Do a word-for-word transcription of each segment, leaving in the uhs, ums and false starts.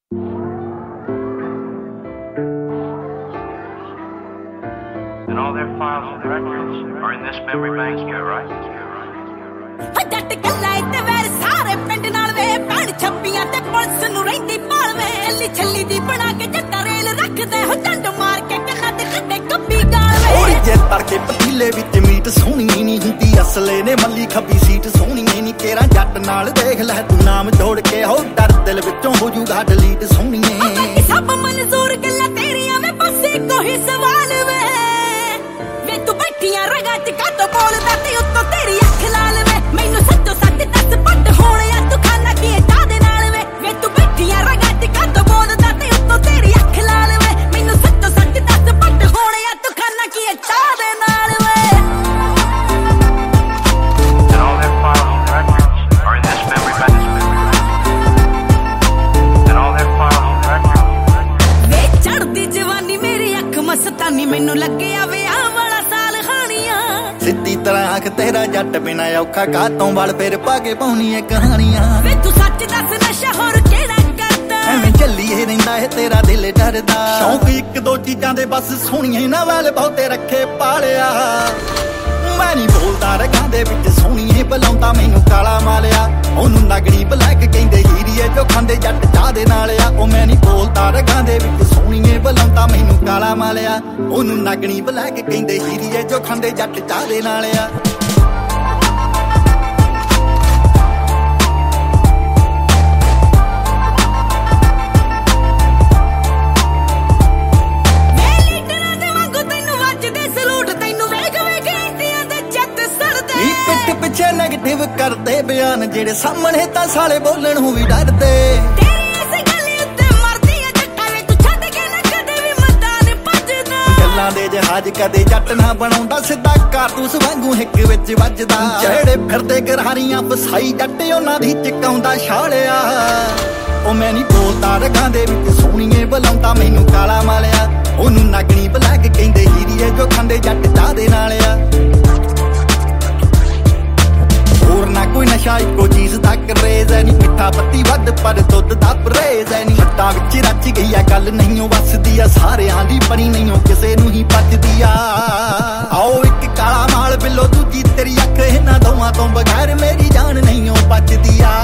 And all their files and records are in this memory bank here, right? ਜੱਟ ਗੱਲਾਂ ਤੇ ਵੈਰ ਸਾਰੇ ਪਿੰਡ ਨਾਲ ਵੇ ਪੈਣ ਛੱਪੀਆਂ ਤੇ ਪੁਲਿਸ ਨੂੰ ਰਹਿੰਦੀ ਭਾਲ ਵੇ ਅੱਲੀ ਛੱਲੀ ਦੀ ਬਣਾ ਕੇ ਜੱਟਾ ਰੇਲ ਰੱਖਦੇ ਹੋ ਡੰਡ ਮਾਰ ਕੇ ਕੰਨਾਂ ਤੇ ਕੱਢੇ ਕੱਬੀ ਗਾਲ ਵੇ ਓਏ ਜੇ ਤੜਕੇ ਪਤੀਲੇ ਵਿੱਚ ਮੀਟ ਸੋਹਣੀ ਨਹੀਂ ਹੁੰਦੀ ਅਸਲੇ ਨੇ ਮੱਲੀ ਖੱਬੀ ਸੀਟ ਸੋਹਣੀ ਨਹੀਂ ਕੇਰਾ ਜੱਟ ਨਾਲ ਦੇਖ ਲੈ ਤੂੰ ਨਾਮ ਜੋੜ ਕੇ ਹੋ ਡਰ ਦਿਲ ਵਿੱਚੋਂ ਹੋ ਜੂਗਾ ਡਿਲੀਟ ਸੋਹਣੀਏ ਸਭ ਮਨਜ਼ੂਰ ਗੱਲਾਂ ਤੇਰੀਆਂ ਵੇ ਬਸ ਇੱਕੋ ਹੀ ਸਵਾਲ ਵੇ ਵੇ ਤੂੰ ਬੈਠੀਆਂ ਰਗਾਂ ਚ ਕਾਤੋਂ ਬੋਲਦਾ ਤੇ ਉੱਤੋਂ ਤੇਰੀ ਅੱਖ ਲਾਲ ਵੇ ਮੈਨੂੰ ਸੱਚੋ ਸੱਚ ਦੱਸ ਪੱਟ ਹੋਣਿਆ ਤੂੰ ਖਾਣਾ ਕੀ ਚਾਹ ਦੇ ਨਾਲ ਵੇ ਵੇ ਤੂੰ ਬੈਠੀਆਂ ਰਗਾਂ ਚ ਕਾਤੋਂ ਬੋਲਦਾ ਤੇ ਉੱਤੋਂ ਤੇਰੀ ਅੱਖ ਲਾਲ ਵੇ ਮੈਨੂੰ ਸੱਚੋ ਸੱਚ ਦੱਸ ਪੱਟ ਹੋਣਿਆ ਤੂੰ ਖਾਣਾ ਕੀ ਚਾਹ ਦੇ ਨਾਲ ਵੇ And all their files and records are in this memory bank. And all their files and records. ਵੇ ਚੜਦੀ ਜਵਾਨੀ ਮੇਰੀ ਅੱਖ ਮਸਤਾਨੀ ਮੈਨੂੰ ਲੱਗਿਆ ਵਿਆਹ ਵਾਲਾ ਸਾਲ ਖਾਣੀਆਂ ਸਿੱਧੀ ਤਰ੍ਹਾਂ ਆਖ ਤੇਰਾ ਜੱਟ ਬਿਨਾ ਔਖਾ ਕਾਤੋਂ ਵਲ ਫਿਰ ਪਾ ਕੇ ਪਾਉਣੀਆਂ ਕਹਾਣੀਆਂ ਵੇ ਤੂੰ ਸੱਚ ਦੱਸ ਨਸ਼ਾ ਹੋਰ ਕਿਹੜਾ ਕਰਦਾ ਐਵੇਂ ਚੱਲੀਏ ਰਹਿੰਦਾ ਹੈ ਤੇਰਾ ਦਿਲ ਡਰਦਾ ਸ਼ੌਂਕ ਇੱਕ ਦੋ ਚੀਜ਼ਾਂ ਦੇ ਬਸ ਸੋਹਣੀਆਂ ਨਾ ਵਾਲ ਬਹੁਤੇ ਰੱਖੇ ਪਾਲਿਆ ਮੈਂ ਨਹੀਂ ਬੋਲਦਾ ਰਗਾਂ ਦੇ ਵਿੱਚ ਸੋਹਣੀਏ ਬੁਲਾਉਂਦਾ ਮੈਨੂੰ ਕਾਲਾ ਮਾਲਿਆ ਉਹਨੂੰ ਨਗੜੀ ਬਲੈਕ ਕਹਿੰਦੇ ਹੀਰੀਏ ਜੋ ਖਾਂਦੇ ਜੱਟ ਚਾਹ ਦੇ ਨਾਲ ਆ ਉਹ ਮੈਂ ਨਹੀਂ ਬੋਲਦਾ ਰਗਾਂ ਦੇ ਵਿੱਚ ਸੋਹਣੀਏ ਬੁਲਾਉਂਦਾ ਮੈਨੂੰ ਕਾਲਾ ਮਾਲਿਆ ਉਹਨੂੰ ਨਗਣੀ ਬਲੈਕ ਕਹਿੰਦੇ ਹੀਰੀਏ ਜੋ ਖਾਂਦੇ ਜੱਟ ਚਾਹ ਦੇ ਨਾਲ ਆ ਪਿੱਛੇ ਨੈਗੇਟਿਵ ਕਰਦੇ ਬਿਆਨ ਜਿਹੜੇ ਸਾਹਮਣੇ ਤਾਂ ਸਾਲੇ ਬੋਲਣ ਨੂੰ ਵੀ ਡਰਦੇ ਤੇਰੀ ਇਸ ਗੱਲ ਉੱਤੇ ਮਰਦੀ ਆ ਜੱਟਾਂ ਵੇ ਤੂੰ ਛੱਡ ਕੇ ਨਾ ਕਦੇ ਵੀ ਮੈਦਾਨ ਭੱਜਦਾ ਗੱਲਾਂ ਦੇ ਜਹਾਜ਼ ਕਦੇ ਜੱਟ ਨਾ ਬਣਾਉਂਦਾ ਸਿੱਧਾ ਕਾਰਤੂਸ ਵਾਂਗੂ ਹਿੱਕ ਵਿੱਚ ਵੱਜਦਾ ਜਿਹੜੇ ਫਿਰਦੇ ਗਰਾਰੀਆਂ ਫਸਾਈ ਜੱਟ ਉਹਨਾਂ ਦੀ ਚਕਾਉਂਦਾ ਛਾਲਿਆ ਉਹ ਮੈਂ ਨਹੀਂ ਬੋਲਦਾ ਰਗਾਂ ਦੇ ਵਿੱਚ ਸੋਹਣੀਏ ਬੁਲਾਉਂਦਾ ਮੈਨੂੰ ਕਾਲਾ ਮਾਲਿਆ ਉਹਨੂੰ ਨਗਣੀ ਬਲੈਕ ਕਹਿੰਦੇ ਹੀਰੀਏ ਜੋ ਖਾਂਦੇ ਜੱਟ ਚਾਹ ਦੇ ਨਾਲ ਆ ਹੋਰ ਨਾ ਕੋਈ ਨਸ਼ਾ ਇੱਕੋ ਚੀਜ਼ ਦਾ ਕਰੇਜ਼ ਐ ਨੀ ਮਿੱਠਾ ਪੱਤੀ ਵੱਧ ਪਰ ਦੁੱਧ ਦਾ ਪਰਹੇਜ਼ ਐ ਨੀ ਹੱਟਾਂ ਵਿੱਚ ਰਚ ਗਈ ਆ ਗੱਲ ਨਹੀਂ ਉਹ ਵੱਸਦੀ ਆ ਸਾਰਿਆਂ ਦੀ ਬਣੀ ਨਹੀਂ ਉਹ ਕਿਸੇ ਨੂੰ ਹੀ ਪੱਜਦੀ ਆ ਆਓ ਇੱਕ ਕਾਲਾ ਮਾਲ ਬਿੱਲੋ ਦੂਜੀ ਤੇਰੀ ਅੱਖ ਇਹਨਾਂ ਦੋਵਾਂ ਤੋਂ ਬਗੈਰ ਮੇਰੀ ਜਾਨ ਨਹੀਂ ਉਹ ਬਚਦੀ ਆ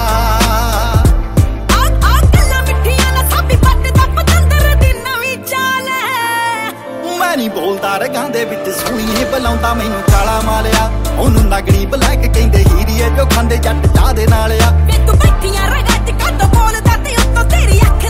ਆ ਆ ਗੱਲਾਂ ਮਿੱਠੀਆਂ ਨਾ ਸਾਬੀ ਪੱਟ ਦਾ ਪਤੰਦਰ ਦੀ ਨਵੀਂ ਚਾਲ ਮੈਂ ਨਹੀਂ ਬੋਲਦਾ ਰਗਾਂ ਦੇ ਵਿੱਚ ਸੋਹਣੀਏ ਬੁਲਾਉਂਦਾ ਮੈਨੂੰ ਕਾਲਾ ਮਾਲਿਆ ਉਹਨੂੰ ਨਗਣੀ ਬਲੈਕ ਕਹਿੰਦੇ ਹੀਰੀਏ ਜੋ ਖਾਂਦੇ ਜੱਟ ਚਾਹ ਦੇ ਨਾਲ ਆ ਵੇ ਤੂੰ ਬੈਠੀਆਂ ਰਗਾਂ ਚ ਕਾਤੋਂ ਬੋਲਦਾ ਤੇ ਉੱਤੋਂ ਤੇਰੀ ਅੱਖ